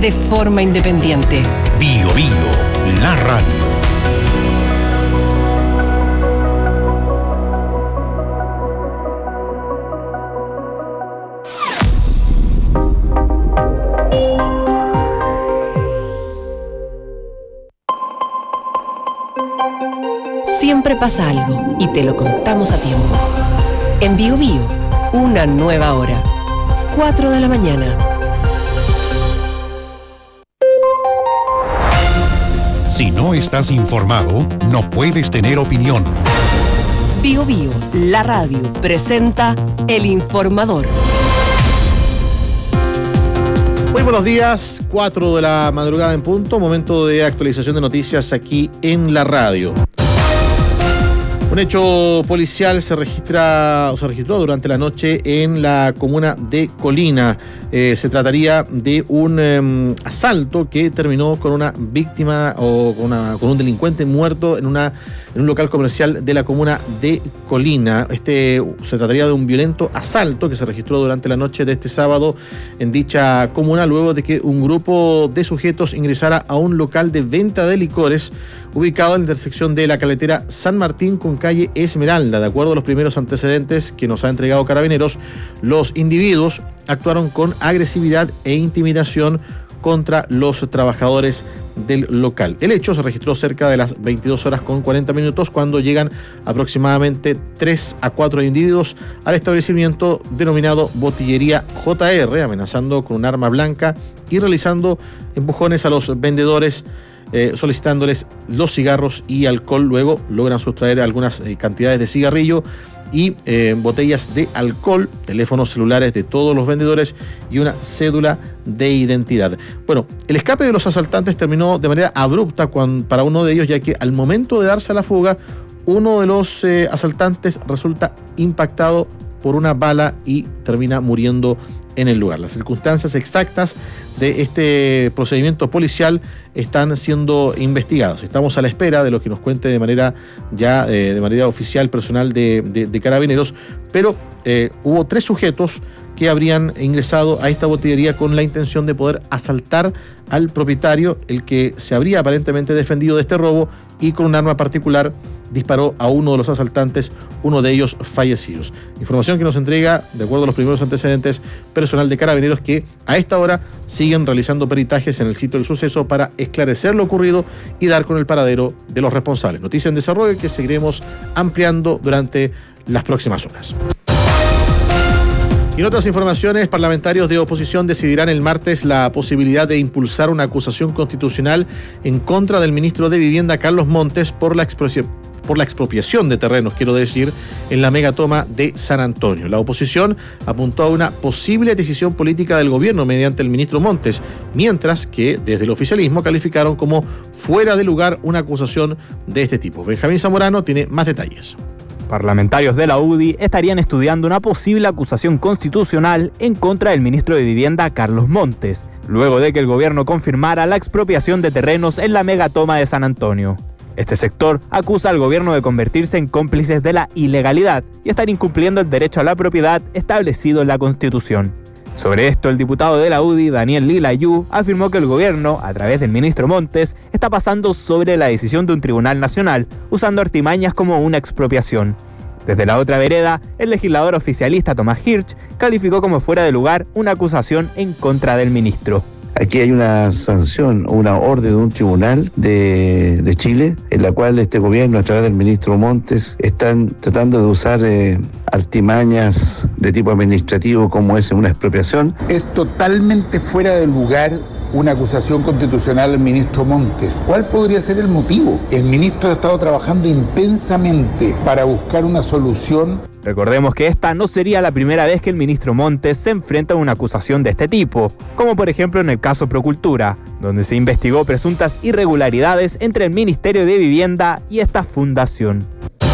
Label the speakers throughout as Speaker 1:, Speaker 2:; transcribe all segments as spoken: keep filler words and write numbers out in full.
Speaker 1: de forma independiente.
Speaker 2: Bio Bio, la radio.
Speaker 1: Siempre pasa algo y te lo contamos a tiempo. En Bio Bio, una nueva hora. cuatro de la mañana.
Speaker 2: Si no estás informado, no puedes tener opinión.
Speaker 1: Bio Bio, la radio, presenta El Informador.
Speaker 3: Muy buenos días, cuatro de la madrugada en punto, momento de actualización de noticias aquí en la radio. Un hecho policial se registra o se registró durante la noche en la comuna de Colina. Eh, se trataría de un eh, asalto que terminó con una víctima o con, una, con un delincuente muerto en, una, en un local comercial de la comuna de Colina. Este se trataría de un violento asalto que se registró durante la noche de este sábado en dicha comuna, luego de que un grupo de sujetos ingresara a un local de venta de licores ubicado en la intersección de la carretera San Martín con calle Esmeralda. De acuerdo a los primeros antecedentes que nos ha entregado Carabineros, los individuos actuaron con agresividad e intimidación contra los trabajadores del local. El hecho se registró cerca de las veintidós horas con cuarenta minutos cuando llegan aproximadamente tres a cuatro individuos al establecimiento denominado Botillería J R, amenazando con un arma blanca y realizando empujones a los vendedores, Eh, solicitándoles los cigarros y alcohol. Luego logran sustraer algunas eh, cantidades de cigarrillo y eh, botellas de alcohol, teléfonos celulares de todos los vendedores y una cédula de identidad. Bueno, el escape de los asaltantes terminó de manera abrupta cuando, para uno de ellos, ya que al momento de darse a la fuga, uno de los eh, asaltantes resulta impactado por una bala y termina muriendo en el lugar. Las circunstancias exactas de este procedimiento policial están siendo investigadas. Estamos a la espera de lo que nos cuente de manera ya eh, de manera oficial personal de, de, de Carabineros, pero eh, hubo tres sujetos que habrían ingresado a esta botillería con la intención de poder asaltar al propietario, el que se habría aparentemente defendido de este robo y con un arma particular disparó a uno de los asaltantes, uno de ellos fallecidos. Información que nos entrega, de acuerdo a los primeros antecedentes, personal de Carabineros, que a esta hora siguen realizando peritajes en el sitio del suceso para esclarecer lo ocurrido y dar con el paradero de los responsables. Noticia en desarrollo que seguiremos ampliando durante las próximas horas. Y en otras informaciones, parlamentarios de oposición decidirán el martes la posibilidad de impulsar una acusación constitucional en contra del ministro de Vivienda, Carlos Montes, por la expropiación por la expropiación de terrenos, quiero decir, en la megatoma de San Antonio. La oposición apuntó a una posible decisión política del gobierno mediante el ministro Montes, mientras que desde el oficialismo calificaron como fuera de lugar una acusación de este tipo. Benjamín Zamorano tiene más detalles.
Speaker 4: Parlamentarios de la U D I estarían estudiando una posible acusación constitucional en contra del ministro de Vivienda, Carlos Montes, luego de que el gobierno confirmara la expropiación de terrenos en la megatoma de San Antonio. Este sector acusa al gobierno de convertirse en cómplices de la ilegalidad y estar incumpliendo el derecho a la propiedad establecido en la Constitución. Sobre esto, el diputado de la U D I, Daniel Lilayú, afirmó que el gobierno, a través del ministro Montes, está pasando sobre la decisión de un tribunal nacional, usando artimañas como una expropiación. Desde la otra vereda, el legislador oficialista Tomás Hirsch calificó como fuera de lugar una acusación en contra del ministro.
Speaker 5: Aquí hay una sanción o una orden de un tribunal de, de Chile, en la cual este gobierno, a través del ministro Montes, están tratando de usar eh, artimañas de tipo administrativo como es una expropiación.
Speaker 6: Es totalmente fuera de lugar una acusación constitucional al ministro Montes. ¿Cuál podría ser el motivo? El ministro ha estado trabajando intensamente para buscar una solución.
Speaker 4: Recordemos que esta no sería la primera vez que el ministro Montes se enfrenta a una acusación de este tipo, como por ejemplo en el caso Procultura, donde se investigó presuntas irregularidades entre el Ministerio de Vivienda y esta fundación.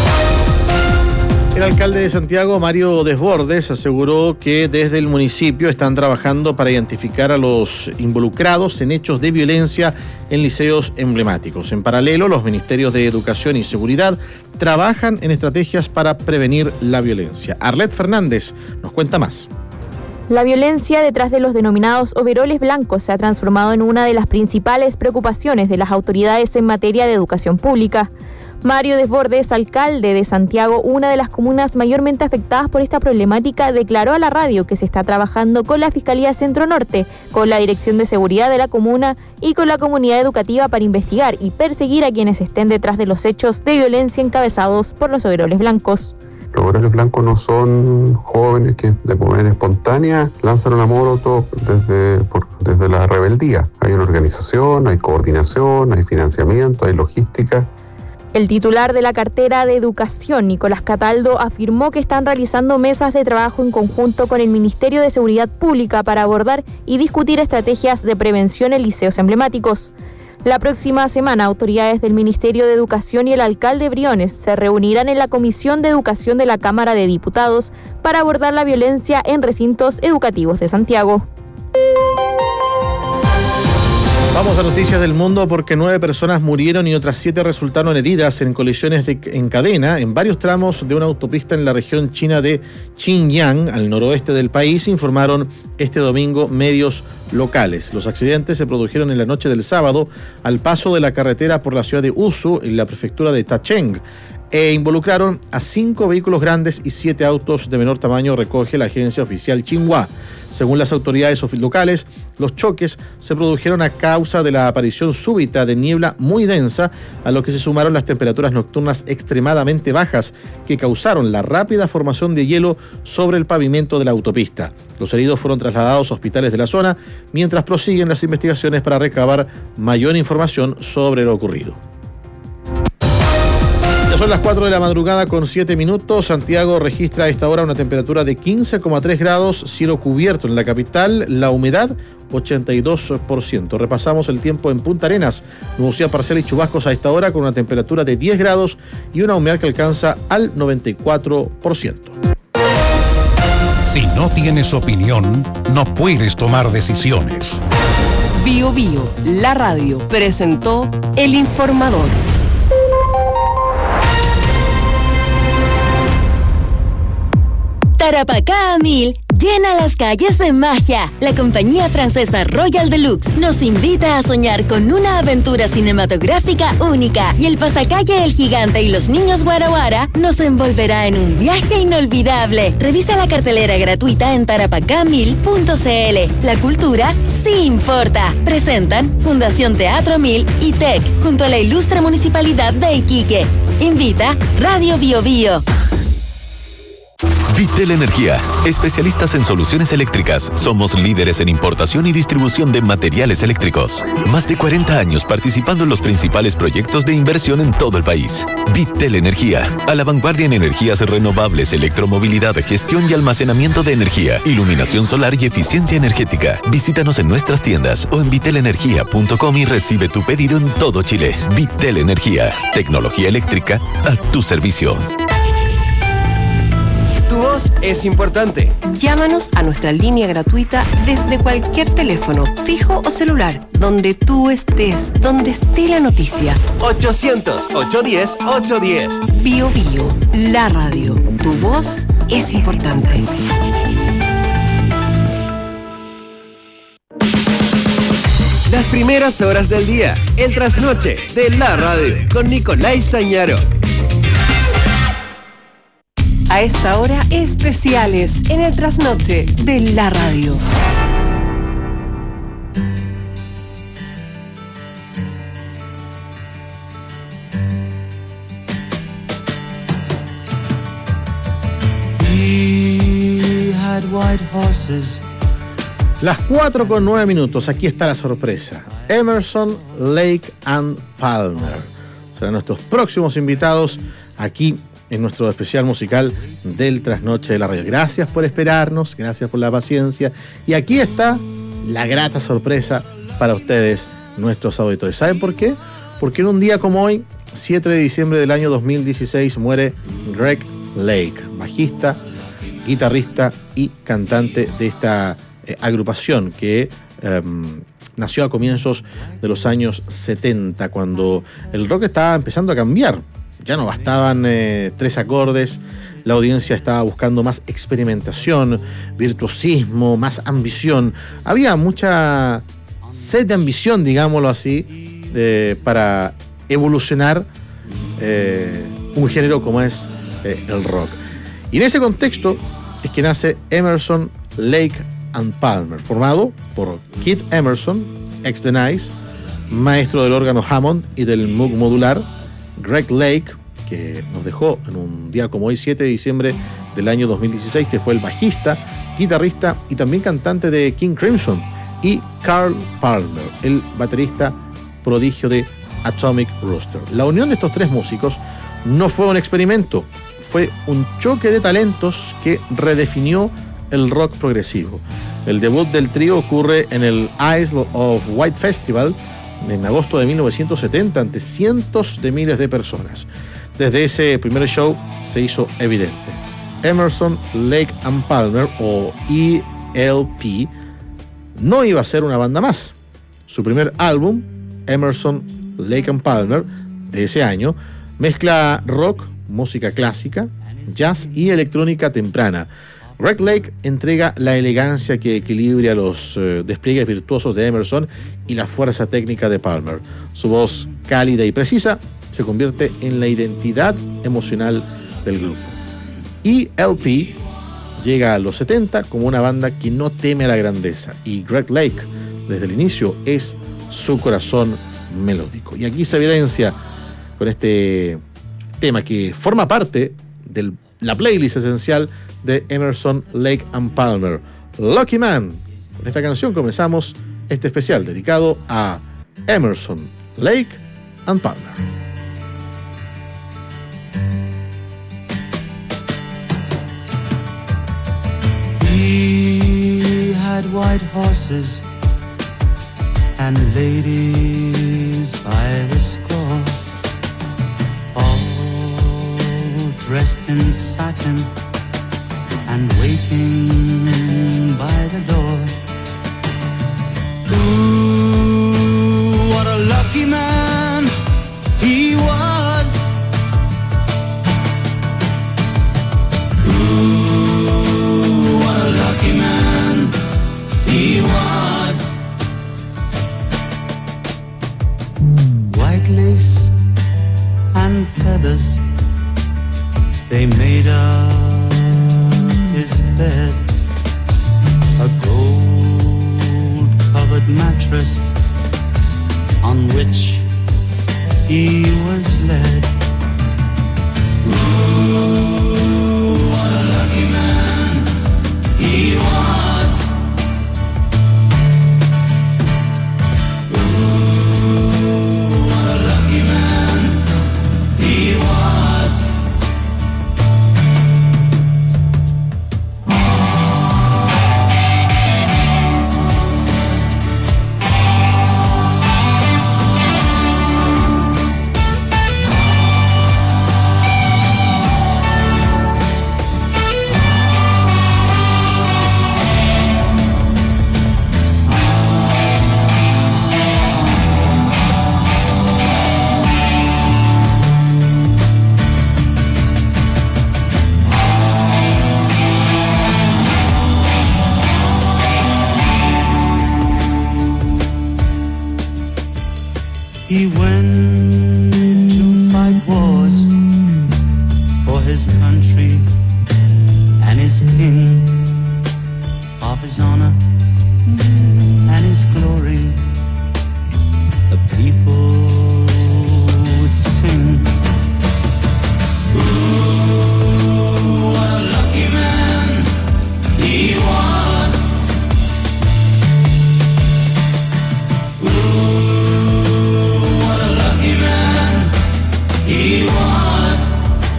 Speaker 3: El alcalde de Santiago, Mario Desbordes, aseguró que desde el municipio están trabajando para identificar a los involucrados en hechos de violencia en liceos emblemáticos. En paralelo, los ministerios de Educación y Seguridad trabajan en estrategias para prevenir la violencia. Arlet Fernández nos cuenta más.
Speaker 7: La violencia detrás de los denominados overoles blancos se ha transformado en una de las principales preocupaciones de las autoridades en materia de educación pública. Mario Desbordes, alcalde de Santiago, una de las comunas mayormente afectadas por esta problemática, declaró a la radio que se está trabajando con la Fiscalía Centro Norte, con la Dirección de Seguridad de la comuna y con la comunidad educativa para investigar y perseguir a quienes estén detrás de los hechos de violencia encabezados por los overoles blancos.
Speaker 8: Los overoles blancos no son jóvenes que de manera espontánea lanzan una molotov desde, por, desde la rebeldía. Hay una organización, hay coordinación, hay financiamiento, hay logística.
Speaker 7: El titular de la cartera de Educación, Nicolás Cataldo, afirmó que están realizando mesas de trabajo en conjunto con el Ministerio de Seguridad Pública para abordar y discutir estrategias de prevención en liceos emblemáticos. La próxima semana, autoridades del Ministerio de Educación y el alcalde Briones se reunirán en la Comisión de Educación de la Cámara de Diputados para abordar la violencia en recintos educativos de Santiago.
Speaker 3: Vamos a noticias del mundo porque nueve personas murieron y otras siete resultaron heridas en colisiones de, en cadena en varios tramos de una autopista en la región china de Xinjiang, al noroeste del país, informaron este domingo medios locales. Los accidentes se produjeron en la noche del sábado al paso de la carretera por la ciudad de Usu, en la prefectura de Tacheng, e involucraron a cinco vehículos grandes y siete autos de menor tamaño, recoge la agencia oficial Xinhua. Según las autoridades locales, los choques se produjeron a causa de la aparición súbita de niebla muy densa, a lo que se sumaron las temperaturas nocturnas extremadamente bajas que causaron la rápida formación de hielo sobre el pavimento de la autopista. Los heridos fueron trasladados a hospitales de la zona, mientras prosiguen las investigaciones para recabar mayor información sobre lo ocurrido. Son las cuatro de la madrugada con siete minutos. Santiago registra a esta hora una temperatura de quince coma tres grados, cielo cubierto en la capital, la humedad ochenta y dos por ciento. Repasamos el tiempo en Punta Arenas, nubosidad parcial y chubascos a esta hora con una temperatura de diez grados y una humedad que alcanza al noventa y cuatro por ciento.
Speaker 2: Si no tienes opinión, no puedes tomar decisiones.
Speaker 1: Bio Bio, la radio, presentó El Informador.
Speaker 9: Tarapacá a mil llena las calles de magia. La compañía francesa Royal Deluxe nos invita a soñar con una aventura cinematográfica única y el pasacalle El Gigante y los Niños Guara Guara nos envolverá en un viaje inolvidable. Revisa la cartelera gratuita en tarapacá mil punto c l. La cultura sí importa. Presentan Fundación Teatro Mil y T E C junto a la ilustre Municipalidad de Iquique. Invita Radio Bio Bio.
Speaker 10: Vitel Energía, especialistas en soluciones eléctricas. Somos líderes en importación y distribución de materiales eléctricos. Más de cuarenta años participando en los principales proyectos de inversión en todo el país. Vitel Energía, a la vanguardia en energías renovables, electromovilidad, gestión y almacenamiento de energía, iluminación solar y eficiencia energética. Visítanos en nuestras tiendas o en vitel energía punto com y recibe tu pedido en todo Chile. Vitel Energía, tecnología eléctrica a tu servicio.
Speaker 11: Tu voz es importante.
Speaker 1: Llámanos a nuestra línea gratuita desde cualquier teléfono, fijo o celular, donde tú estés, donde esté la noticia.
Speaker 11: ochocientos, ochocientos diez, ochocientos diez.
Speaker 1: Bio Bio, la radio. Tu voz es importante.
Speaker 11: Las primeras horas del día, el trasnoche de la radio, con Nicolás Tañaro.
Speaker 1: A esta hora, especiales en el trasnoche de la radio.
Speaker 3: Las cuatro con nueve minutos, aquí está la sorpresa. Emerson, Lake and Palmer serán nuestros próximos invitados aquí en nuestro especial musical del Trasnoche de la Radio. Gracias por esperarnos, gracias por la paciencia. Y aquí está la grata sorpresa para ustedes, nuestros auditores. ¿Saben por qué? Porque en un día como hoy, siete de diciembre del año dos mil dieciséis, muere Greg Lake, bajista, guitarrista y cantante de esta eh, agrupación que eh, nació a comienzos de los años setenta, cuando el rock estaba empezando a cambiar. Ya no bastaban eh, tres acordes La audiencia estaba buscando más experimentación, virtuosismo, más ambición. Había mucha sed de ambición, digámoslo así, de, para evolucionar eh, un género como es eh, el rock. Y en ese contexto es que nace Emerson, Lake and Palmer, formado por Keith Emerson, ex The Nice, maestro del órgano Hammond y del Moog modular, Greg Lake, que nos dejó en un día como hoy, siete de diciembre del año dos mil dieciséis, que fue el bajista, guitarrista y también cantante de King Crimson, y Carl Palmer, el baterista prodigio de Atomic Rooster. La unión de estos tres músicos no fue un experimento, fue un choque de talentos que redefinió el rock progresivo. El debut del trío ocurre en el Isle of Wight Festival en agosto de mil novecientos setenta ante cientos de miles de personas. Desde ese primer show se hizo evidente: Emerson, Lake and Palmer, o E L P, no iba a ser una banda más. Su primer álbum, Emerson, Lake and Palmer, de ese año, mezcla rock, música clásica, jazz y electrónica temprana. Greg Lake entrega la elegancia que equilibra los eh, despliegues virtuosos de Emerson y la fuerza técnica de Palmer. Su voz cálida y precisa se convierte en la identidad emocional del grupo. E L P llega a los setenta como una banda que no teme a la grandeza, y Greg Lake desde el inicio es su corazón melódico. Y aquí se evidencia con este tema que forma parte de la playlist esencial de Emerson, Lake and Palmer, Lucky Man. Con esta canción comenzamos este especial dedicado a Emerson, Lake and Palmer.
Speaker 12: He had white horses and ladies by the score, all dressed in satin and waiting by the door. Ooh, what a lucky man he was. Ooh, what a lucky man he was. White lace and feathers, they made up his bed. A gold-covered mattress on which he was led. Ooh, what a lucky man he was. Ooh, what a lucky man he was. He went to fight wars for his country and his king, of his honor and his glory. The people would sing. Ooh, what a lucky man he was. He was.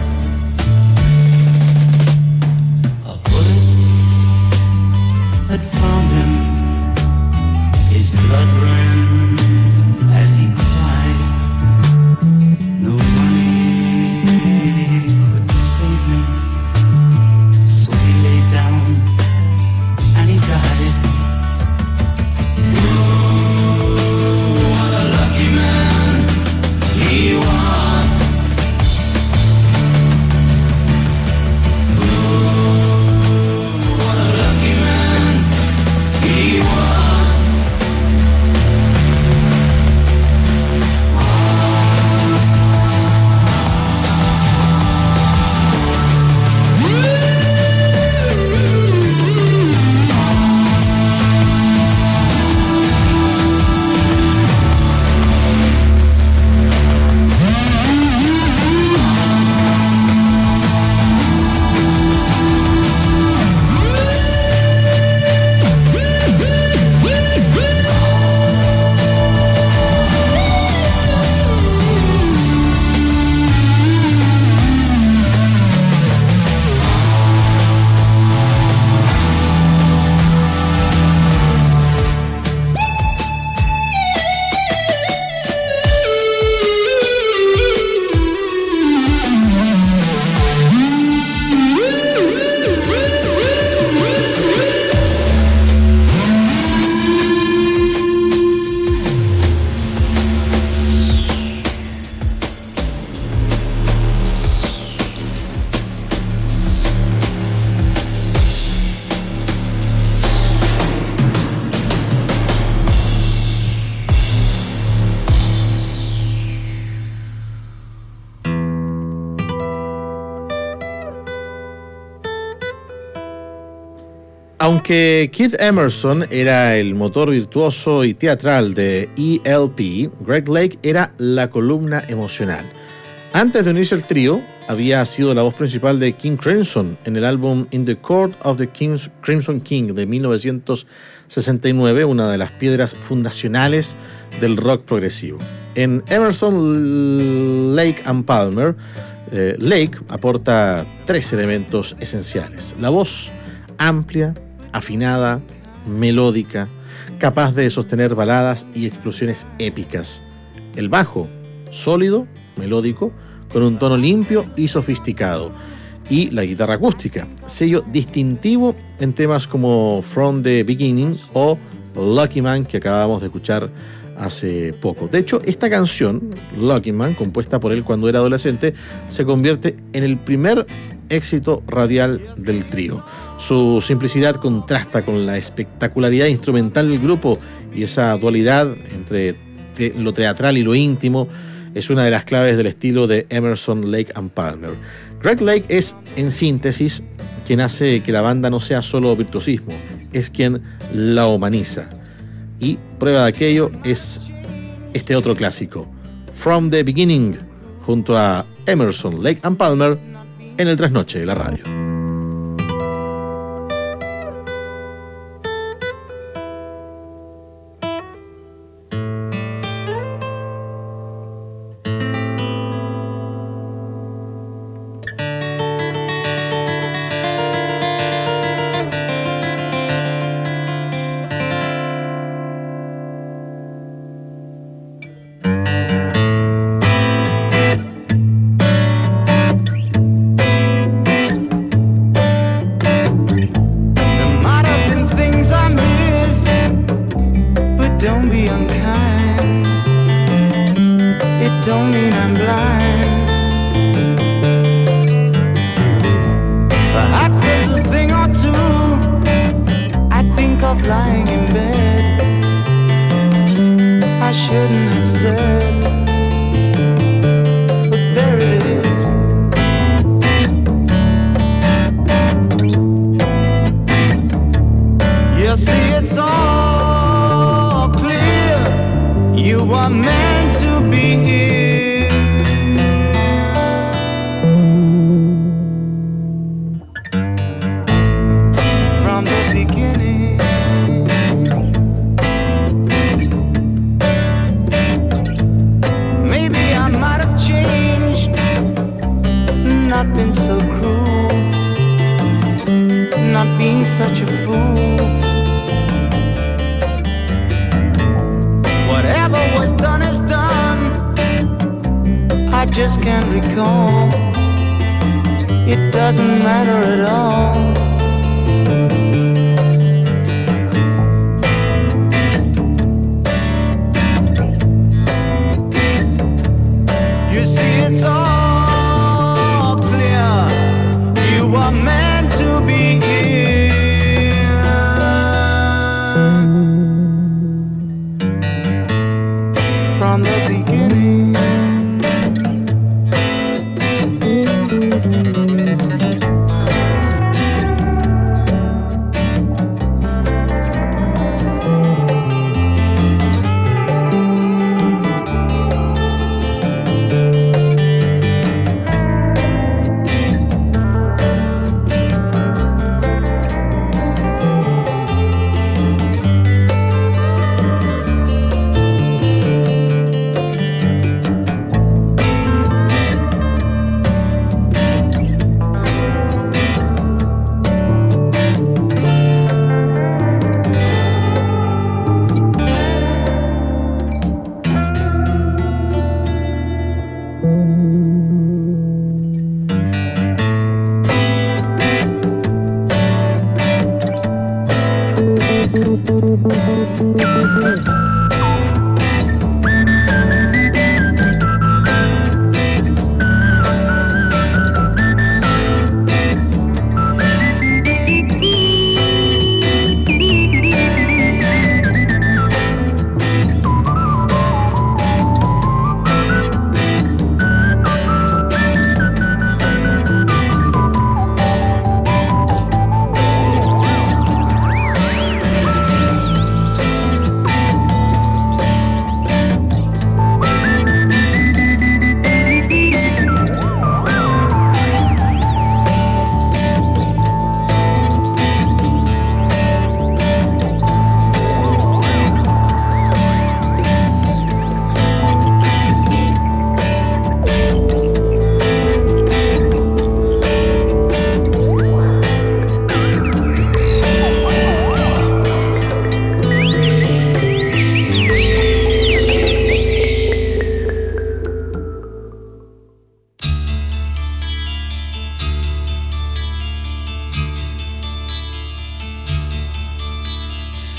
Speaker 12: A bullet had found him. His blood
Speaker 3: Aunque Keith Emerson era el motor virtuoso y teatral de E L P, Greg Lake era la columna emocional. Antes de unirse al trío, había sido la voz principal de King Crimson en el álbum In the Court of the King's Crimson King de mil novecientos sesenta y nueve, una de las piedras fundacionales del rock progresivo. En Emerson, Lake and Palmer, eh, Lake aporta tres elementos esenciales: la voz amplia, afinada, melódica, capaz de sostener baladas y explosiones épicas; el bajo, sólido, melódico, con un tono limpio y sofisticado; y la guitarra acústica, sello distintivo en temas como From the Beginning o Lucky Man, que acabamos de escuchar hace poco. De hecho, esta canción, Lucky Man, compuesta por él cuando era adolescente, se convierte en el primer éxito radial del trío. Su simplicidad contrasta con la espectacularidad instrumental del grupo, y esa dualidad entre te- lo teatral y lo íntimo es una de las claves del estilo de Emerson, Lake and Palmer. Greg Lake es, en síntesis, quien hace que la banda no sea solo virtuosismo, es quien la humaniza. Y prueba de aquello es este otro clásico, From the Beginning, junto a Emerson, Lake and Palmer, en el Trasnoche de la Radio.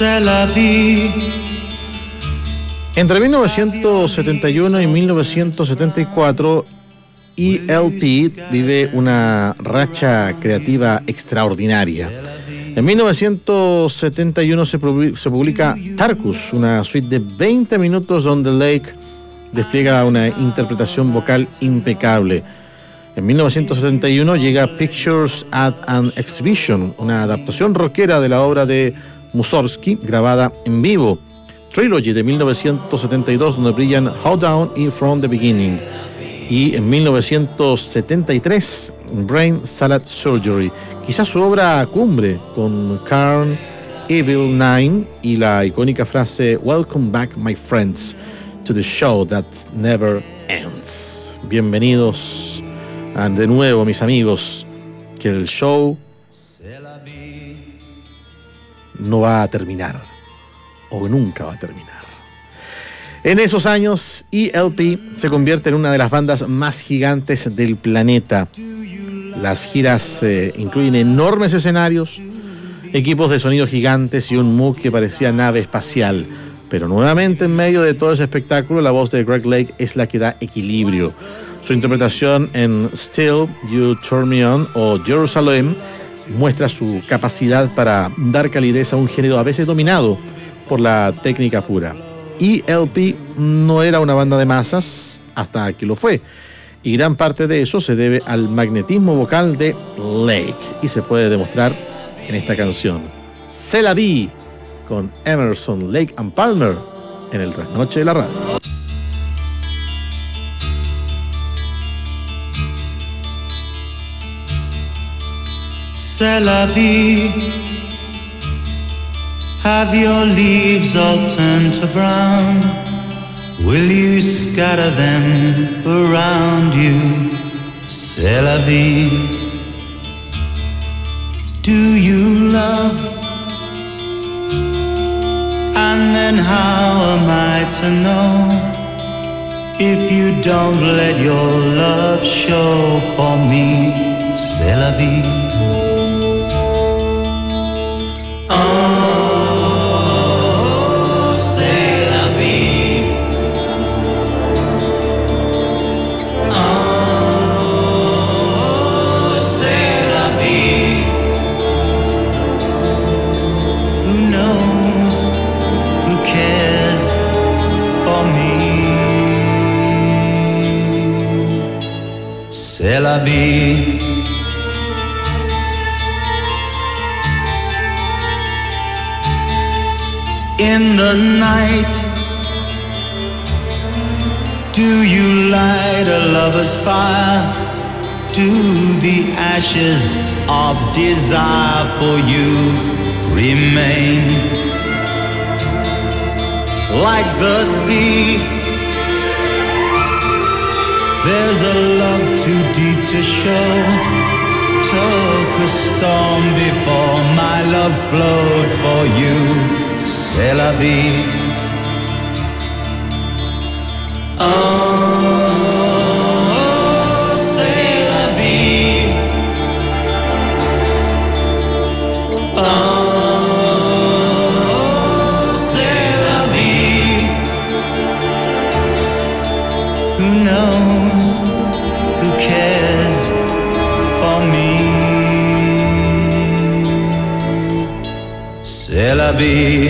Speaker 12: C'est la vie.
Speaker 3: Entre mil novecientos setenta y uno y mil novecientos setenta y cuatro, E L P vive una racha creativa extraordinaria. En mil novecientos setenta y uno se, se publica Tarkus, una suite de veinte minutos donde Lake despliega una interpretación vocal impecable. En mil novecientos setenta y uno llega Pictures at an Exhibition, una adaptación rockera de la obra de Mussorgsky grabada en vivo. Trilogy de mil novecientos setenta y dos, donde brillan How Down y From the Beginning. Y en mil novecientos setenta y tres, Brain Salad Surgery, quizás su obra cumbre, con Carn, Evil Nine y la icónica frase Welcome back, my friends, to the show that never ends. Bienvenidos de nuevo, mis amigos, que el show no va a terminar, o nunca va a terminar. En esos años, E L P se convierte en una de las bandas más gigantes del planeta. Las giras eh, incluyen enormes escenarios, equipos de sonido gigantes y un Moog que parecía nave espacial. Pero nuevamente, en medio de todo ese espectáculo, la voz de Greg Lake es la que da equilibrio. Su interpretación en Still, You Turn Me On o Jerusalem muestra su capacidad para dar calidez a un género a veces dominado por la técnica pura. E L P no era una banda de masas hasta que lo fue, y gran parte de eso se debe al magnetismo vocal de Lake, y se puede demostrar en esta canción, C'est la vie, con Emerson, Lake and Palmer, en el Trasnoche de la Radio.
Speaker 12: C'est la vie. Have your leaves all turned to brown? Will you scatter them around you? C'est la vie. Do you love? And then how am I to know if you don't let your love show for me? C'est la vie. Oh, c'est la vie. Oh, c'est la vie. Who knows? Who cares for me? C'est la vie. In the night, do you light a lover's fire? Do the ashes of desire for you remain? Like the sea, there's a love too deep to show. Took a storm before my love flowed for you. C'est la vie. Oh, c'est la vie. Oh, c'est la vie. Who knows? Who cares for me? C'est la vie.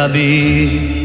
Speaker 12: la vie.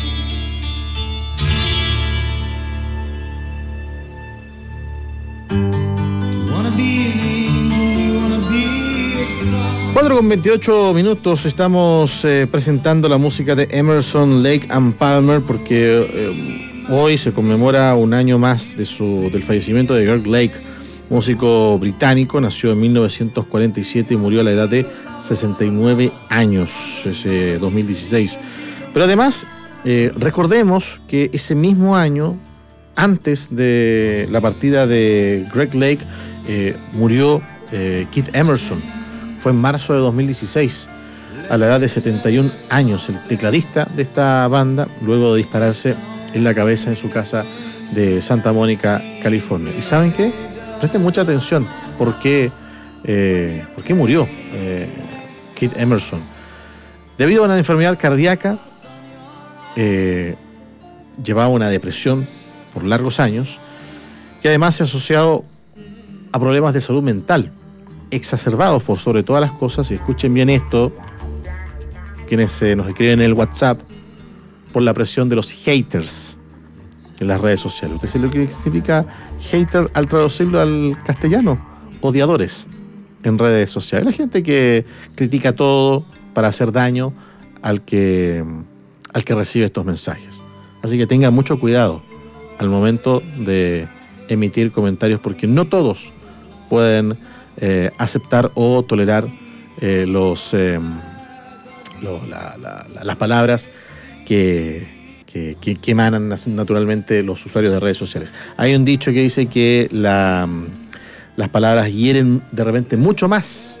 Speaker 3: cuatro con veintiocho minutos, estamos eh, presentando la música de Emerson, Lake and Palmer porque eh, hoy se conmemora un año más de su, del fallecimiento de Greg Lake, músico británico, nació en mil novecientos cuarenta y siete y murió a la edad de sesenta y nueve años, ese dos mil dieciséis. Pero además, eh, recordemos que ese mismo año, antes de la partida de Greg Lake, eh, murió eh, Keith Emerson. Fue en marzo de dos mil dieciséis, a la edad de setenta y un años, el tecladista de esta banda, luego de dispararse en la cabeza en su casa de Santa Mónica, California. ¿Y saben qué? Presten mucha atención, ¿por qué, eh, ¿por qué murió eh, Keith Emerson? Debido a una enfermedad cardíaca, eh, llevaba una depresión por largos años, que además se ha asociado a problemas de salud mental, exacerbados por sobre todas las cosas, y escuchen bien esto, quienes eh, nos escriben en el WhatsApp, por la presión de los haters en las redes sociales. ¿Usted sabe lo que significa hater al traducirlo al castellano? Odiadores en redes sociales. La gente que critica todo para hacer daño al que, al que recibe estos mensajes. Así que tengan mucho cuidado al momento de emitir comentarios, porque no todos pueden Eh, aceptar o tolerar eh, los, eh, lo, la, la, la, las palabras que, que, que, que emanan naturalmente los usuarios de redes sociales. Hay un dicho que dice que la, las palabras hieren de repente mucho más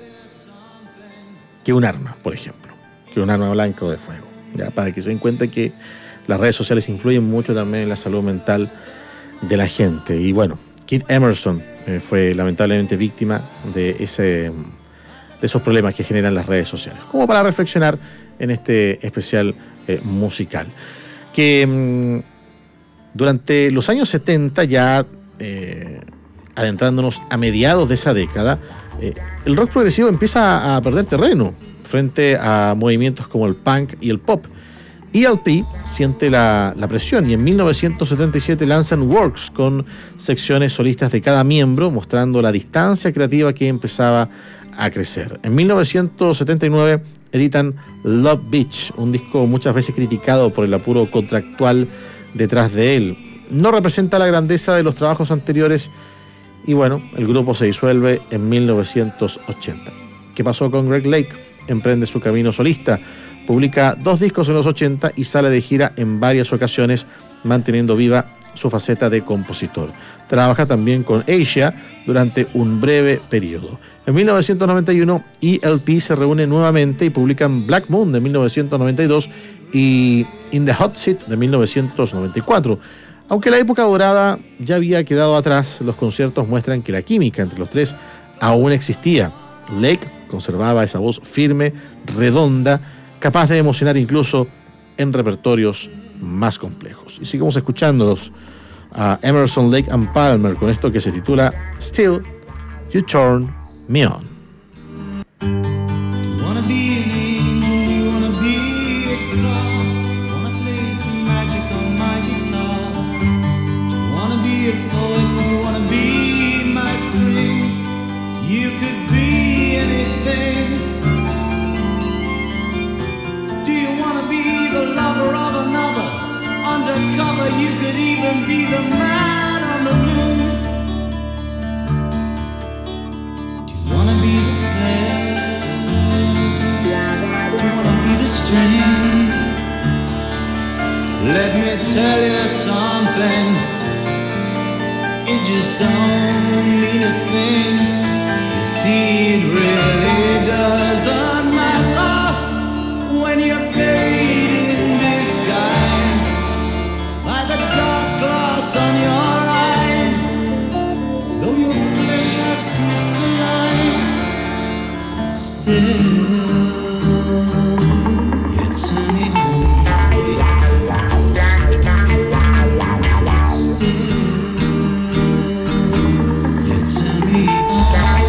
Speaker 3: que un arma, por ejemplo, que un arma blanca o de fuego, ¿ya? Para que se den cuenta que las redes sociales influyen mucho también en la salud mental de la gente. Y bueno, Keith Emerson eh, fue lamentablemente víctima de, ese, de esos problemas que generan las redes sociales. Como para reflexionar en este especial eh, musical. Que mmm, durante los años setenta, ya eh, adentrándonos a mediados de esa década, eh, el rock progresivo empieza a perder terreno frente a movimientos como el punk y el pop. E L P siente la, la presión y en mil novecientos setenta y siete lanzan Works con secciones solistas de cada miembro, mostrando la distancia creativa que empezaba a crecer. En mil novecientos setenta y nueve editan Love Beach, un disco muchas veces criticado por el apuro contractual detrás de él. No representa la grandeza de los trabajos anteriores y bueno, el grupo se disuelve en mil novecientos ochenta. ¿Qué pasó con Greg Lake? Emprende su camino solista. Publica dos discos en los ochenta y sale de gira en varias ocasiones, manteniendo viva su faceta de compositor. Trabaja también con Asia durante un breve periodo. En mil novecientos noventa y uno, E L P se reúne nuevamente y publican Black Moon de mil novecientos noventa y dos y In the Hot Seat de mil novecientos noventa y cuatro. Aunque la época dorada ya había quedado atrás, los conciertos muestran que la química entre los tres aún existía. Lake conservaba esa voz firme, redonda, capaz de emocionar incluso en repertorios más complejos. Y sigamos escuchándolos a Emerson, Lake and Palmer con esto que se titula Still You Turn Me On.
Speaker 12: Wanna be an angel, you wanna be a star, wanna play some magic on my guitar, wanna be a poet, you wanna be my string, you could be anything. Do you wanna be the lover of another? Undercover, you could even be the man on the moon. Do you wanna be the player? Do you wanna be the string? Let me tell you something, it just don't mean a thing. You see, it really doesn't matter when you're buried in disguise by the dark glass on your eyes. Though your flesh has crystallized, still you turn me on. Still you turn me on.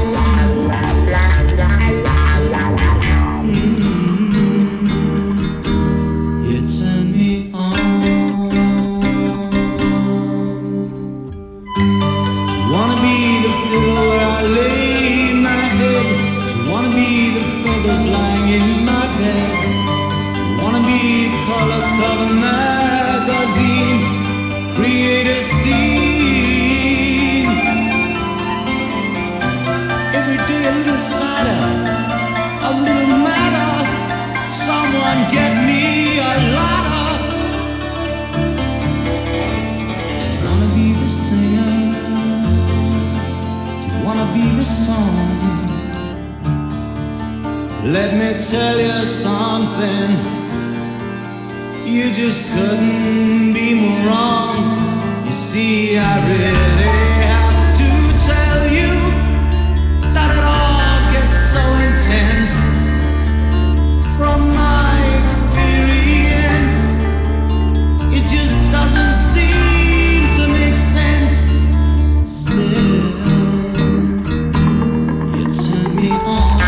Speaker 12: Let me tell you something. You just couldn't be more wrong. You see, I really have to tell you that it all gets so intense. From my experience, it just doesn't seem to make sense. Still, you turn me on.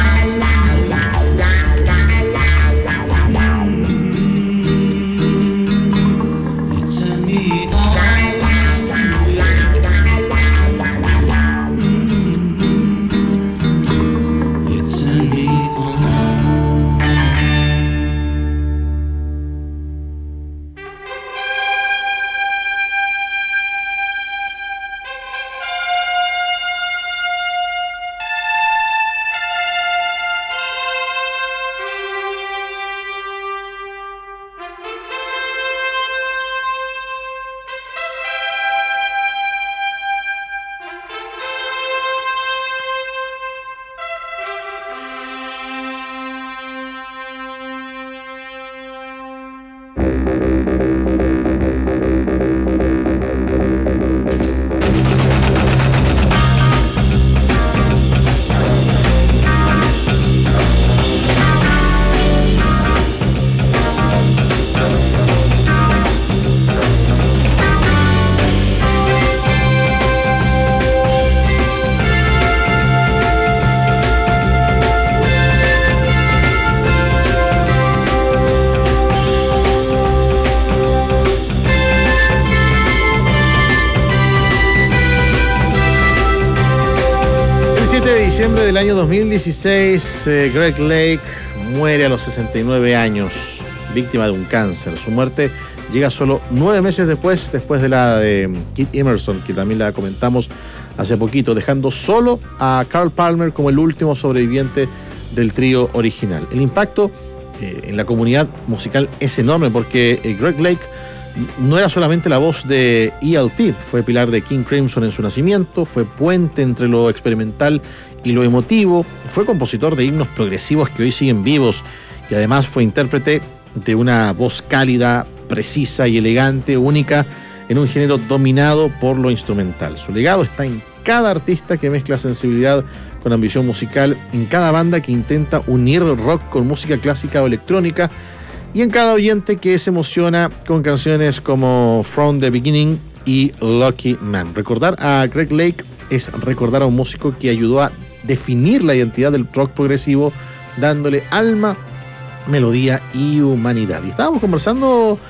Speaker 3: Diciembre del año dos mil dieciséis, eh, Greg Lake muere a los sesenta y nueve años, víctima de un cáncer. Su muerte llega solo nueve meses después, después de la de Keith Emerson, que también la comentamos hace poquito, dejando solo a Carl Palmer como el último sobreviviente del trío original. El impacto eh, en la comunidad musical es enorme porque eh, Greg Lake no era solamente la voz de E L P, fue pilar de King Crimson en su nacimiento, fue puente entre lo experimental y lo emotivo, fue compositor de himnos progresivos que hoy siguen vivos y además fue intérprete de una voz cálida, precisa y elegante, única en un género dominado por lo instrumental. Su legado está en cada artista que mezcla sensibilidad con ambición musical, en cada banda que intenta unir rock con música clásica o electrónica, y en cada oyente que se emociona con canciones como From the Beginning y Lucky Man. Recordar a Greg Lake es recordar a un músico que ayudó a definir la identidad del rock progresivo, dándole alma, melodía y humanidad. Y estábamos conversando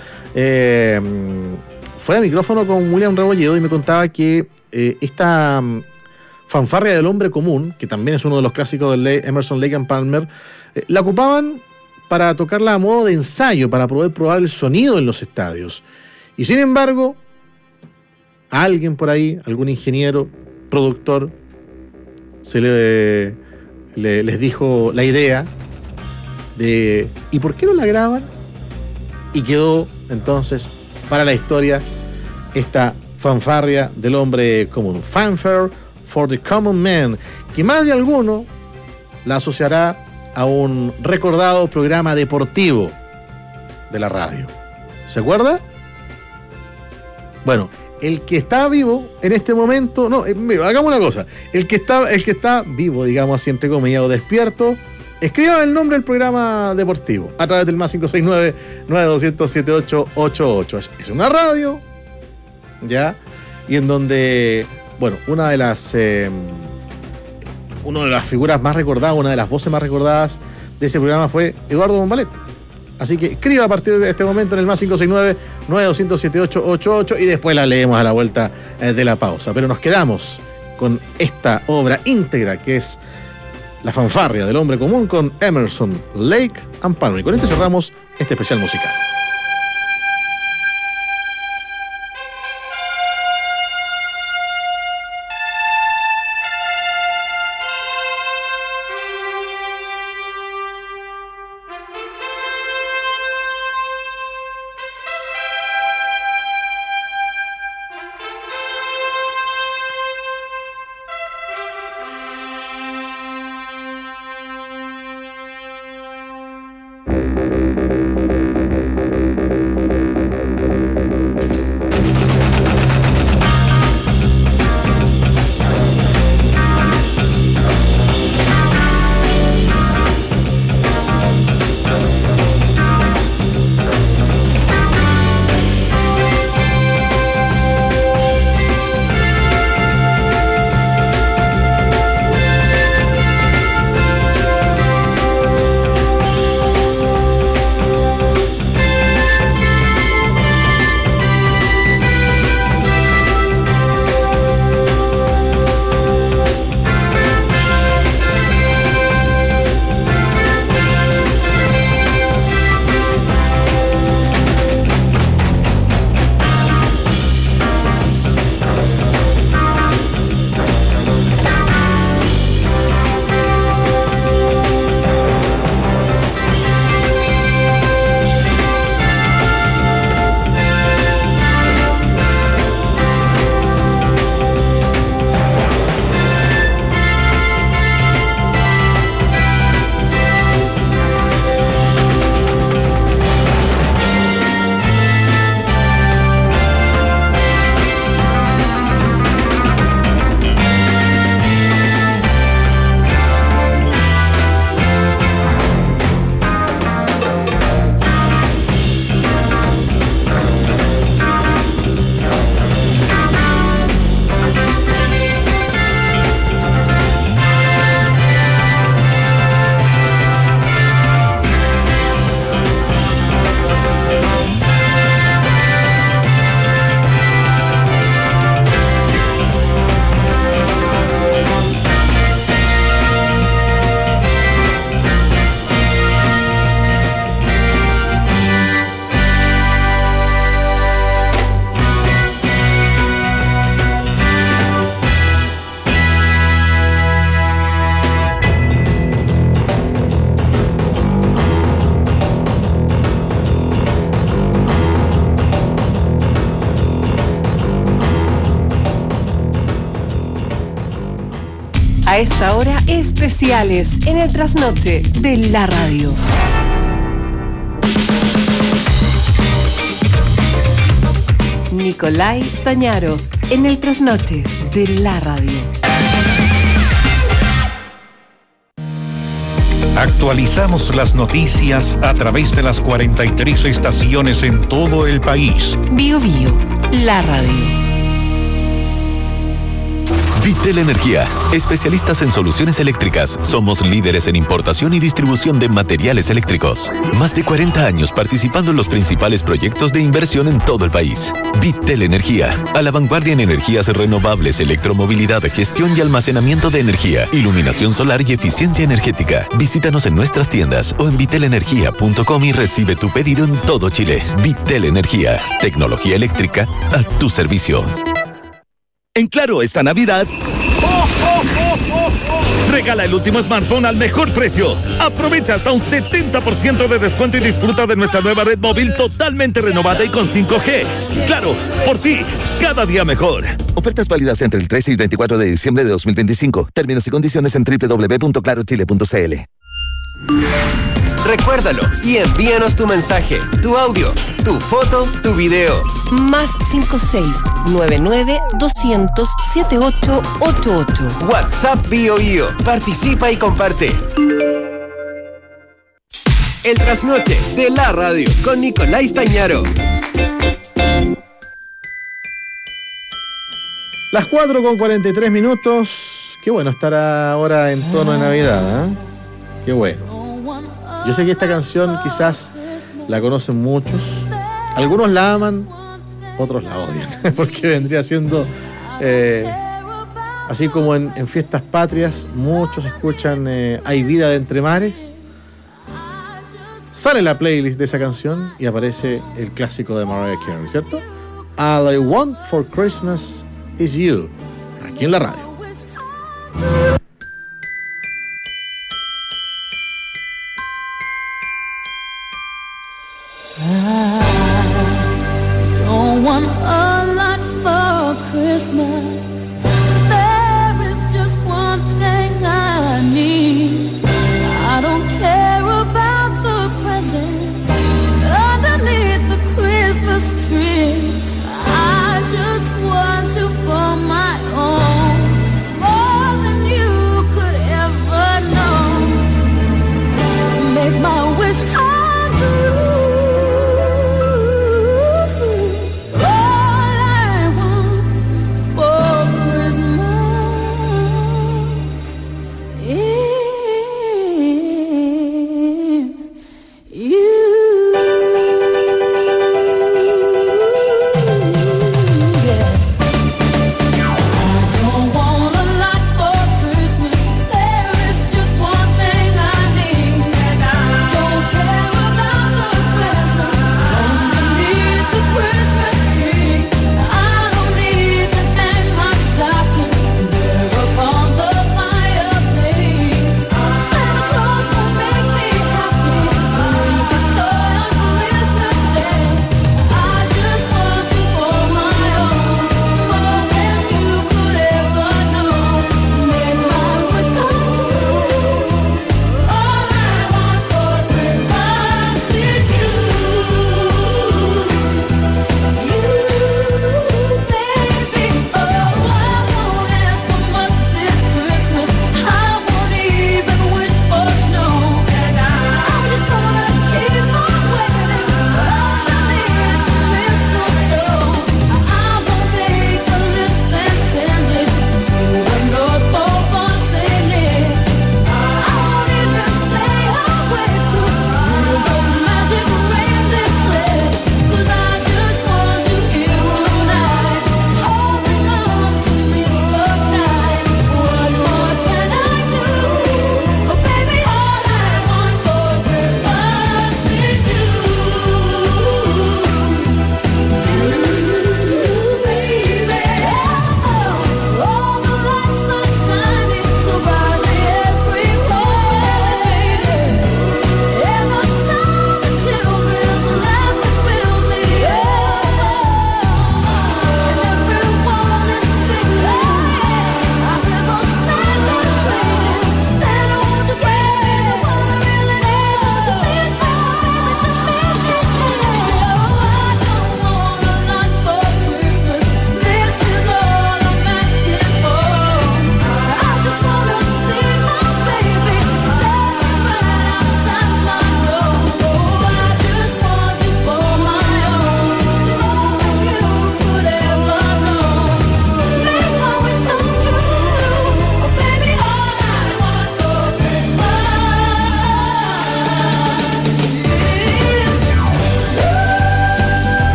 Speaker 3: eh, fuera de micrófono con William Rebolledo y me contaba que eh, esta fanfarria del hombre común, que también es uno de los clásicos de Emerson, Lake and Palmer, eh, la ocupaban para tocarla a modo de ensayo, para poder probar el sonido en los estadios. Y sin embargo, a alguien por ahí, algún ingeniero, productor, se le, le, les dijo la idea de ¿y por qué no la graban? Y quedó entonces para la historia esta fanfarria del hombre común, Fanfare for the Common Man, que más de alguno la asociará a un recordado programa deportivo de la radio. ¿Se acuerda? Bueno, el que está vivo en este momento, no, hagamos una cosa, el que está, el que está vivo, digamos así, entre comillas, o despierto, escriba el nombre del programa deportivo a través del más cinco seis nueve, nueve dos cero cero, siete ocho ocho ocho. Es una radio, ¿ya? Y en donde, bueno, una de las... Eh, una de las figuras más recordadas, una de las voces más recordadas de ese programa fue Eduardo Bombalet. Así que escriba a partir de este momento en el más cinco seis nueve, nueve dos cero cero, siete ocho ocho ocho y después la leemos a la vuelta de la pausa. Pero nos quedamos con esta obra íntegra que es La fanfarria del hombre común con Emerson, Lake and Palmer. Y con esto cerramos este especial musical.
Speaker 1: A esta hora, especiales en el trasnoche de la radio. Nicolai Stañaro en el trasnoche de la radio.
Speaker 2: Actualizamos las noticias a través de las cuarenta y tres estaciones en todo el país.
Speaker 1: Bio Bio, la radio.
Speaker 10: Vitel Energía, especialistas en soluciones eléctricas. Somos líderes en importación y distribución de materiales eléctricos. Más de cuarenta años participando en los principales proyectos de inversión en todo el país. Vitel Energía, a la vanguardia en energías renovables, electromovilidad, gestión y almacenamiento de energía, iluminación solar y eficiencia energética. Visítanos en nuestras tiendas o en vitel energía punto com y recibe tu pedido en todo Chile. Vitel Energía, tecnología eléctrica a tu servicio.
Speaker 13: En Claro, esta Navidad, regala el último smartphone al mejor precio. Aprovecha hasta un setenta por ciento de descuento y disfruta de nuestra nueva red móvil totalmente renovada y con cinco G. Claro, por ti, cada día mejor.
Speaker 14: Ofertas válidas entre el trece y veinticuatro de diciembre de dos mil veinticinco. Términos y condiciones en doble u doble u doble u punto claro chile punto c l.
Speaker 11: Recuérdalo y envíanos tu mensaje, tu audio, tu foto, tu video.
Speaker 1: Más cinco seis nueve nueve dos cero cero siete ocho ocho ocho.
Speaker 11: WhatsApp Bio Bio. Participa y comparte. El trasnoche de la radio con Nicolai Stañaro.
Speaker 3: Las cuatro con cuarenta y tres minutos. Qué bueno estar ahora en tono de Navidad, ¿eh? Qué bueno. Yo sé que esta canción quizás la conocen muchos. Algunos la aman, otros la odian. Porque vendría siendo, eh, así como en, en fiestas patrias, muchos escuchan eh, Hay vida de entre mares. Sale la playlist de esa canción y aparece el clásico de Mariah Carey, ¿cierto? All I Want for Christmas is You, aquí en la radio.
Speaker 12: Don't want a lot for Christmas. There is just one thing I need. I don't care about the presents underneath the Christmas tree. I just want you for my own, more than you could ever know. Make my wish come true. All I want for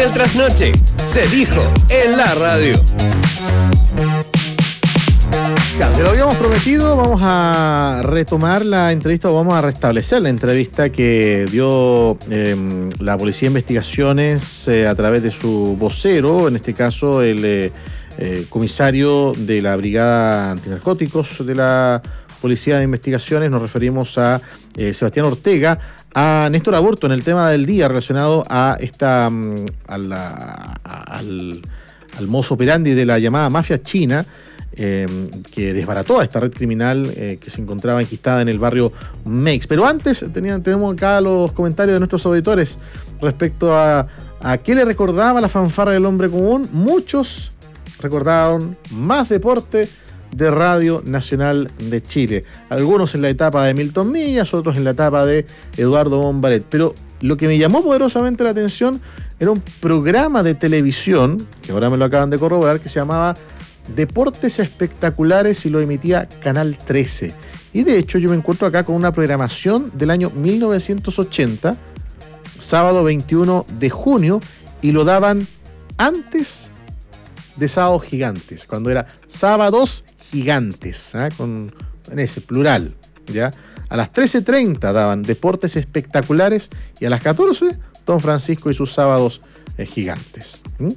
Speaker 11: El trasnoche se dijo en la radio.
Speaker 3: Ya, se lo habíamos prometido, vamos a retomar la entrevista o vamos a restablecer la entrevista que dio eh, la Policía de Investigaciones eh, a través de su vocero, en este caso el eh, eh, comisario de la Brigada Antinarcóticos de la Policía de Investigaciones. Nos referimos a eh, Sebastián Ortega, a Néstor Aburto en el tema del día relacionado a esta a la, a, al, al modus operandi de la llamada mafia china. Eh, que desbarató a esta red criminal eh, que se encontraba enquistada en el barrio Meix. Pero antes tenían, tenemos acá los comentarios de nuestros auditores respecto a, a qué le recordaba la fanfarra del hombre común. Muchos recordaron más deporte de Radio Nacional de Chile. Algunos en la etapa de Milton Millas, otros en la etapa de Eduardo Bombaret. Pero lo que me llamó poderosamente la atención era un programa de televisión, que ahora me lo acaban de corroborar, que se llamaba Deportes Espectaculares y lo emitía Canal trece. Y de hecho yo me encuentro acá con una programación del año mil novecientos ochenta, sábado veintiuno de junio, y lo daban antes de Sábados Gigantes, cuando era Sábados Gigantes, ¿eh? Con en ese plural, ¿ya? A las trece treinta daban Deportes Espectaculares y a las catorce Don Francisco y sus Sábados eh, Gigantes. ¿Mm?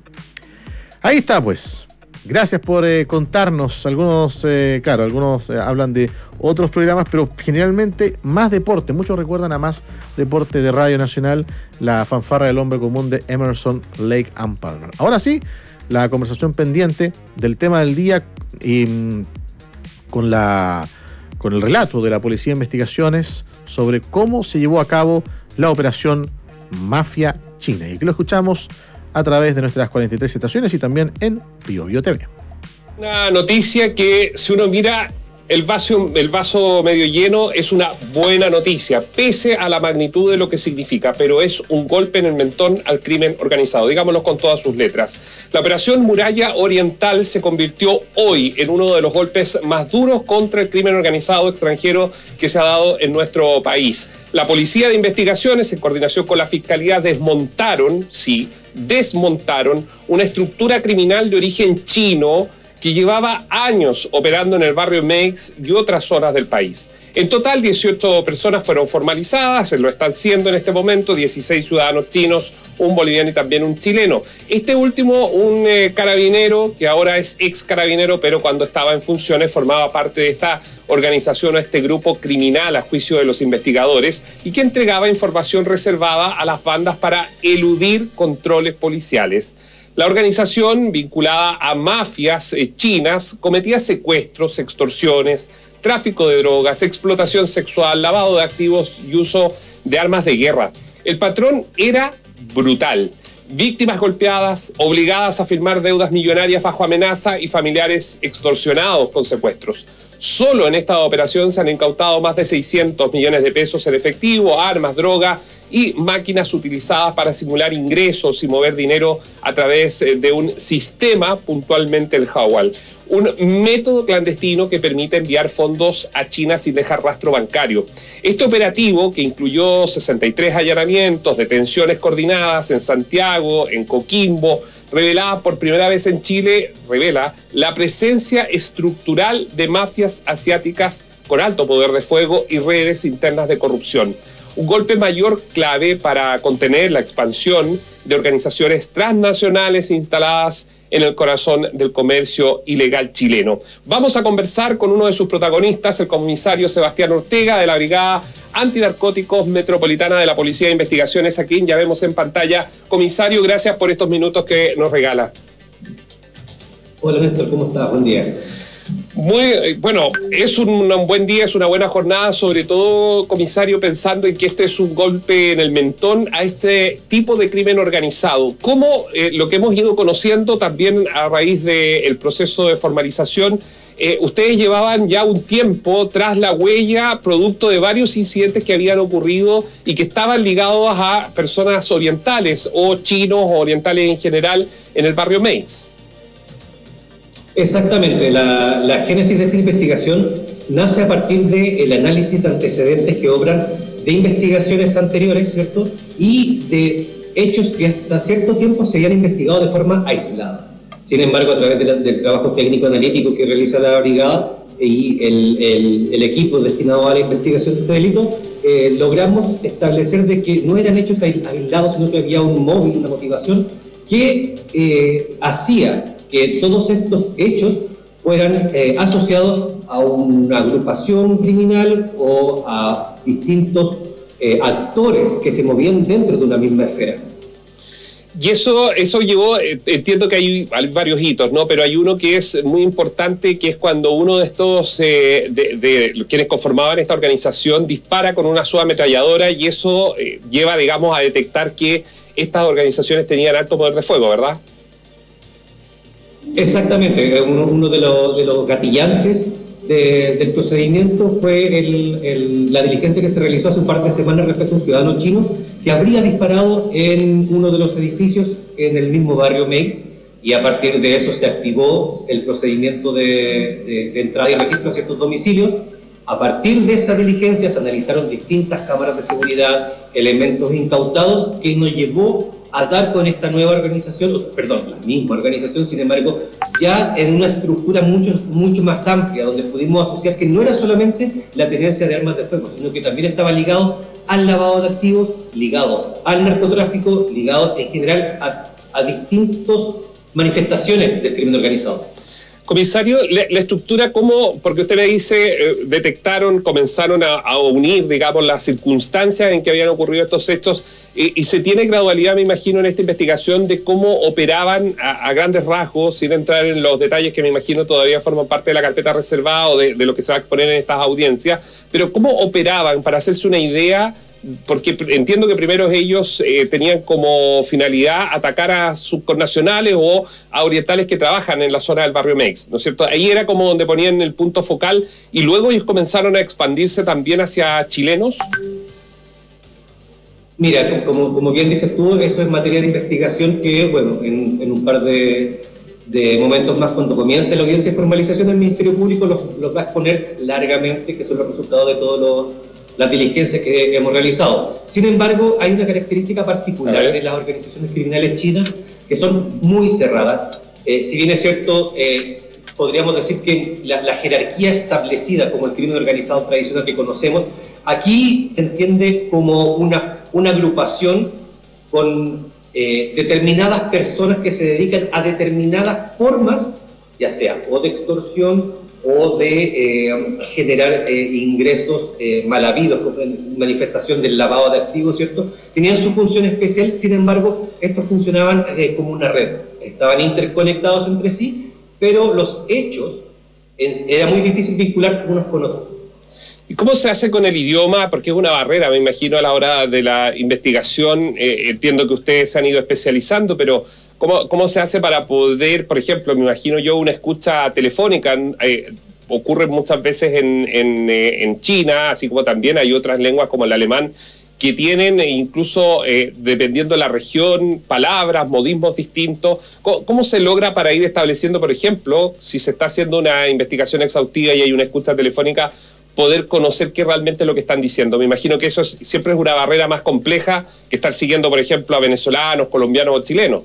Speaker 3: Ahí está, pues. Gracias por eh, contarnos. Algunos, eh, claro, algunos eh, hablan de otros programas, pero generalmente más deporte. Muchos recuerdan a Más Deporte de Radio Nacional, la fanfarra del hombre común de Emerson, Lake and Palmer. Ahora sí, la conversación pendiente del tema del día y mm, con, la, con el relato de la Policía de Investigaciones sobre cómo se llevó a cabo la operación Mafia China. Y aquí lo escuchamos a través de nuestras cuarenta y tres estaciones y también en Bio Bio T V.
Speaker 15: Una noticia que, si uno mira el vaso, el vaso medio lleno, es una buena noticia, pese a la magnitud de lo que significa, pero es un golpe en el mentón al crimen organizado, digámoslo con todas sus letras. La operación Muralla Oriental se convirtió hoy en uno de los golpes más duros contra el crimen organizado extranjero que se ha dado en nuestro país. La Policía de Investigaciones, en coordinación con la Fiscalía, desmontaron, sí, desmontaron una estructura criminal de origen chino que llevaba años operando en el barrio Meix y otras zonas del país. En total, dieciocho personas fueron formalizadas, lo están siendo en este momento, dieciséis ciudadanos chinos, un boliviano y también un chileno. Este último, un eh, carabinero, que ahora es ex carabinero, pero cuando estaba en funciones formaba parte de esta organización o este grupo criminal a juicio de los investigadores y que entregaba información reservada a las bandas para eludir controles policiales. La organización, vinculada a mafias eh, chinas, cometía secuestros, extorsiones, tráfico de drogas, explotación sexual, lavado de activos y uso de armas de guerra. El patrón era brutal. Víctimas golpeadas, obligadas a firmar deudas millonarias bajo amenaza y familiares extorsionados con secuestros. Solo en esta operación se han incautado más de seiscientos millones de pesos en efectivo, armas, droga y máquinas utilizadas para simular ingresos y mover dinero a través de un sistema, puntualmente el Hawal. Un método clandestino que permite enviar fondos a China sin dejar rastro bancario. Este operativo, que incluyó sesenta y tres allanamientos, detenciones coordinadas en Santiago, en Coquimbo, revelada por primera vez en Chile, revela la presencia estructural de mafias asiáticas con alto poder de fuego y redes internas de corrupción. Un golpe mayor clave para contener la expansión de organizaciones transnacionales instaladas en el corazón del comercio ilegal chileno. Vamos a conversar con uno de sus protagonistas, el comisario Sebastián Ortega, de la Brigada Antinarcóticos Metropolitana de la Policía de Investigaciones, a quien ya vemos en pantalla. Comisario, gracias por estos minutos que nos regala.
Speaker 16: Hola Néstor, ¿cómo estás? Buen día.
Speaker 15: Muy bueno, es un, un buen día, es una buena jornada, sobre todo, comisario, pensando en que este es un golpe en el mentón a este tipo de crimen organizado. ¿Cómo eh, lo que hemos ido conociendo también a raíz del proceso de formalización, eh, ustedes llevaban ya un tiempo tras la huella, producto de varios incidentes que habían ocurrido y que estaban ligados a personas orientales o chinos o orientales en general en el barrio Meix?
Speaker 16: Exactamente, la, la génesis de esta investigación nace a partir del análisis de antecedentes que obran de investigaciones anteriores, ¿cierto? Y de hechos que hasta cierto tiempo se habían investigado de forma aislada. Sin embargo, a través de la, del trabajo técnico analítico que realiza la brigada y el, el, el equipo destinado a la investigación de este delito, eh, logramos establecer de que no eran hechos aislados, sino que había un móvil, una motivación que eh, hacía que todos estos hechos fueran eh, asociados a una agrupación criminal o a distintos eh, actores que se movían dentro de una misma esfera.
Speaker 15: Y eso, eso llevó, entiendo que hay, hay varios hitos, ¿no? Pero hay uno que es muy importante, que es cuando uno de estos, eh, de, de quienes conformaban esta organización, dispara con una subametralladora y eso eh, lleva, digamos, a detectar que estas organizaciones tenían alto poder de fuego, ¿verdad?
Speaker 16: Exactamente, uno, uno de, los, de los gatillantes de, del procedimiento fue el, el, la diligencia que se realizó hace un par de semanas respecto a un ciudadano chino que habría disparado en uno de los edificios en el mismo barrio Meix, y a partir de eso se activó el procedimiento de, de, de entrada y registro a ciertos domicilios. A partir de esa diligencia se analizaron distintas cámaras de seguridad, elementos incautados, que nos llevó a dar con esta nueva organización, perdón, la misma organización, sin embargo, ya en una estructura mucho, mucho más amplia, donde pudimos asociar que no era solamente la tenencia de armas de fuego, sino que también estaba ligado al lavado de activos, ligados al narcotráfico, ligados en general a, a distintas manifestaciones del crimen organizado.
Speaker 15: Comisario, la, la estructura, ¿cómo? Porque usted me dice, eh, detectaron, comenzaron a, a unir, digamos, las circunstancias en que habían ocurrido estos hechos, eh, y se tiene gradualidad, me imagino, en esta investigación de cómo operaban a, a grandes rasgos, sin entrar en los detalles que me imagino todavía forman parte de la carpeta reservada o de, de lo que se va a exponer en estas audiencias, pero cómo operaban, para hacerse una idea. Porque entiendo que primero ellos eh, tenían como finalidad atacar a sus connacionales o a orientales que trabajan en la zona del barrio Meix, ¿no es cierto? Ahí era como donde ponían el punto focal, y luego ellos comenzaron a expandirse también hacia chilenos.
Speaker 16: Mira, como, como bien dices tú, eso es materia de investigación que, bueno, en, en un par de, de momentos más, cuando comience la audiencia de formalización del Ministerio Público, los, los va a exponer largamente, que son los resultados de todos los las diligencias que hemos realizado. Sin embargo, hay una característica particular de las organizaciones criminales chinas que son muy cerradas. Eh, si bien es cierto, eh, podríamos decir que la, la jerarquía establecida como el crimen organizado tradicional que conocemos, aquí se entiende como una, una agrupación con eh, determinadas personas que se dedican a determinadas formas, ya sea o de extorsión o de eh, generar eh, ingresos eh, mal habidos, como manifestación del lavado de activos, ¿cierto? Tenían su función especial, sin embargo, estos funcionaban eh, como una red, estaban interconectados entre sí, pero los hechos eh, era muy difícil vincular unos con otros.
Speaker 15: ¿Y cómo se hace con el idioma? Porque es una barrera, me imagino, a la hora de la investigación. Eh, entiendo que ustedes se han ido especializando, pero ¿cómo, cómo se hace para poder, por ejemplo, me imagino yo, una escucha telefónica? Eh, ocurre muchas veces en, en, eh, en China, así como también hay otras lenguas como el alemán, que tienen incluso, eh, dependiendo de la región, palabras, modismos distintos. ¿Cómo, ¿Cómo se logra para ir estableciendo, por ejemplo, si se está haciendo una investigación exhaustiva y hay una escucha telefónica, poder conocer qué realmente es lo que están diciendo? Me imagino que eso es, siempre es una barrera más compleja que estar siguiendo, por ejemplo, a venezolanos, colombianos o chilenos.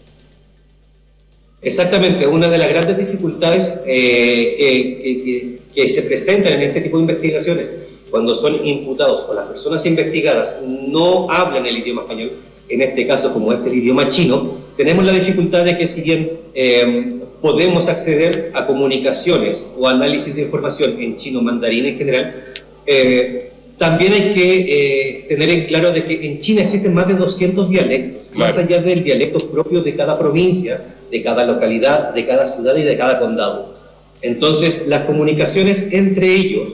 Speaker 16: Exactamente, una de las grandes dificultades eh, que, que, que se presentan en este tipo de investigaciones, cuando son imputados o las personas investigadas no hablan el idioma español, en este caso como es el idioma chino, tenemos la dificultad de que si bien eh, podemos acceder a comunicaciones o análisis de información en chino mandarín en general, eh, también hay que eh, tener en claro de que en China existen más de doscientos dialectos, claro, más allá del dialecto propio de cada provincia, de cada localidad, de cada ciudad y de cada condado. Entonces, las comunicaciones entre ellos,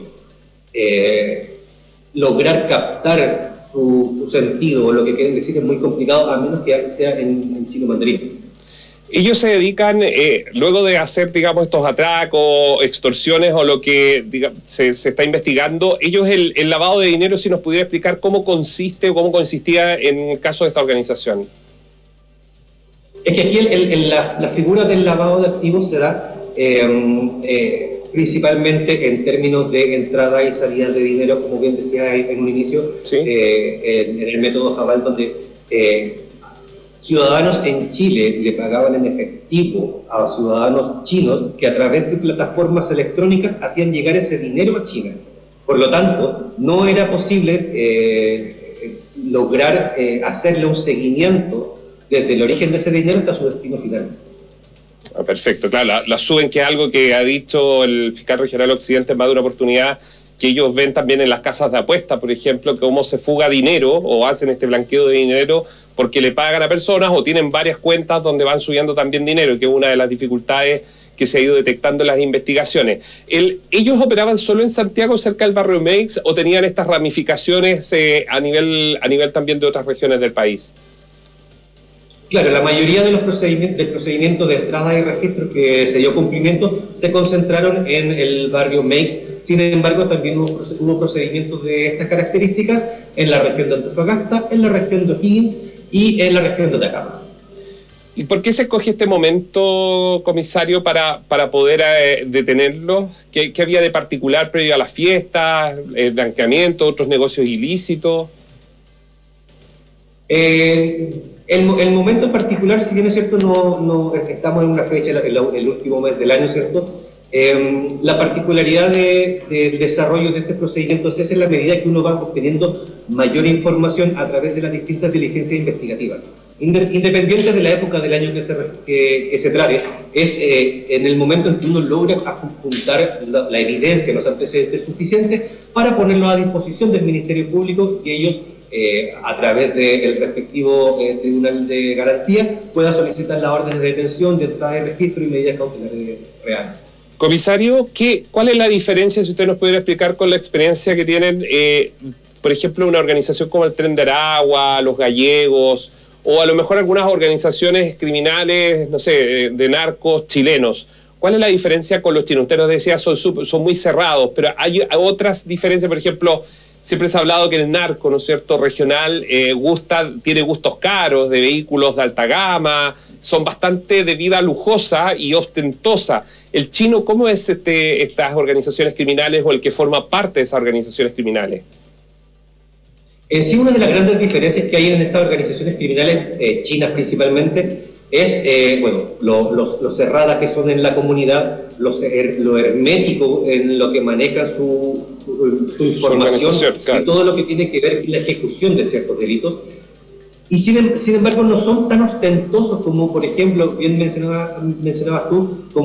Speaker 16: eh, lograr captar su, su sentido o lo que quieren decir es muy complicado, a menos que sea en, en chino mandarín.
Speaker 15: Ellos se dedican, eh, luego de hacer, digamos, estos atracos, extorsiones o lo que digamos, se, se está investigando, ellos el, el lavado de dinero, si nos pudiera explicar cómo consiste o cómo consistía en el caso de esta organización.
Speaker 16: Es que aquí el, el, el, la, la figura del lavado de activos se da eh, eh, principalmente en términos de entrada y salida de dinero, como bien decía en un inicio, ¿sí? eh, en, en el método Jabal, donde eh, ciudadanos en Chile le pagaban en efectivo a ciudadanos chinos que a través de plataformas electrónicas hacían llegar ese dinero a China. Por lo tanto, no era posible eh, lograr eh, hacerle un seguimiento desde el origen de ese dinero hasta su destino final.
Speaker 15: Ah, perfecto, claro, la, la suben, que es algo que ha dicho el fiscal regional Occidente en más de una oportunidad, que ellos ven también en las casas de apuesta, por ejemplo, cómo se fuga dinero o hacen este blanqueo de dinero porque le pagan a personas o tienen varias cuentas donde van subiendo también dinero, que es una de las dificultades que se ha ido detectando en las investigaciones. El, ¿Ellos operaban solo en Santiago, cerca del barrio Meix, o tenían estas ramificaciones eh, a nivel, a nivel también de otras regiones del país?
Speaker 16: Claro, la mayoría de los procedimientos, del procedimiento de entrada y registro que se dio cumplimiento se concentraron en el barrio Meix. Sin embargo, también hubo, hubo procedimientos de estas características en la región de Antofagasta, en la región de O'Higgins y en la región de Atacama.
Speaker 15: ¿Y por qué se escoge este momento, comisario, para, para poder eh, detenerlos? ¿Qué, ¿Qué había de particular previo a las fiestas, el blanqueamiento, otros negocios ilícitos?
Speaker 16: Eh, el, el momento en particular, si bien es cierto, no, no estamos en una fecha, el, el último mes del año, ¿cierto? Eh, la particularidad de, de, del desarrollo de este procedimiento es en la medida que uno va obteniendo mayor información a través de las distintas diligencias investigativas. Independiente de la época del año que se, que, que se trate, es eh, en el momento en que uno logra juntar la, la evidencia, los antecedentes suficientes para ponerlo a disposición del Ministerio Público y ellos, eh, a través del respectivo eh, Tribunal de Garantía, puedan solicitar la orden de detención, de entrada de registro y medidas cautelares reales.
Speaker 15: Comisario, ¿qué, ¿cuál es la diferencia, si usted nos pudiera explicar, con la experiencia que tienen, eh, por ejemplo, una organización como el Tren de Aragua, los Gallegos, o a lo mejor algunas organizaciones criminales, no sé, de narcos chilenos? ¿Cuál es la diferencia con los chinos? Usted nos decía, son, son muy cerrados, pero hay otras diferencias. Por ejemplo, siempre se ha hablado que el narco, ¿no es cierto?, regional, eh, gusta, tiene gustos caros, de vehículos de alta gama, son bastante de vida lujosa y ostentosa. ¿El chino cómo es este, estas organizaciones criminales o el que forma parte de esas organizaciones criminales?
Speaker 16: En sí, una de las grandes diferencias que hay en estas organizaciones criminales, eh, chinas principalmente, es, eh, bueno, lo, los, lo cerradas que son en la comunidad, lo, lo hermético en lo que maneja su, su, su información, su claro. Y todo lo que tiene que ver con la ejecución de ciertos delitos. Y sin, sin embargo no son tan ostentosos como, por ejemplo, bien mencionaba, mencionabas tú, como